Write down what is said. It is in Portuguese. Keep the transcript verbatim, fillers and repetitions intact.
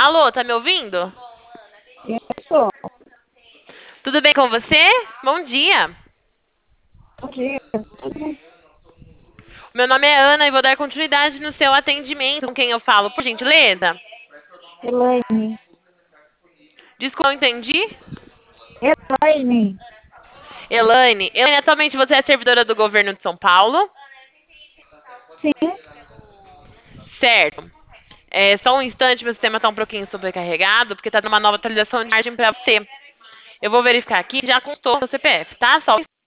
Alô, tá me ouvindo? Isso, Tudo bem com você? Bom dia. bom dia. Tudo bem? Meu nome é Ana e vou dar continuidade no seu atendimento com quem eu falo, por gentileza. Elaine. Desculpa, não entendi. Elaine. Elaine. Elaine, atualmente você é servidora do governo de São Paulo? Sim, Certo. É, só um instante, meu sistema tá um pouquinho sobrecarregado, porque tá dando uma nova atualização de margem pra você. Eu vou verificar aqui, já constou o C P F, tá? Só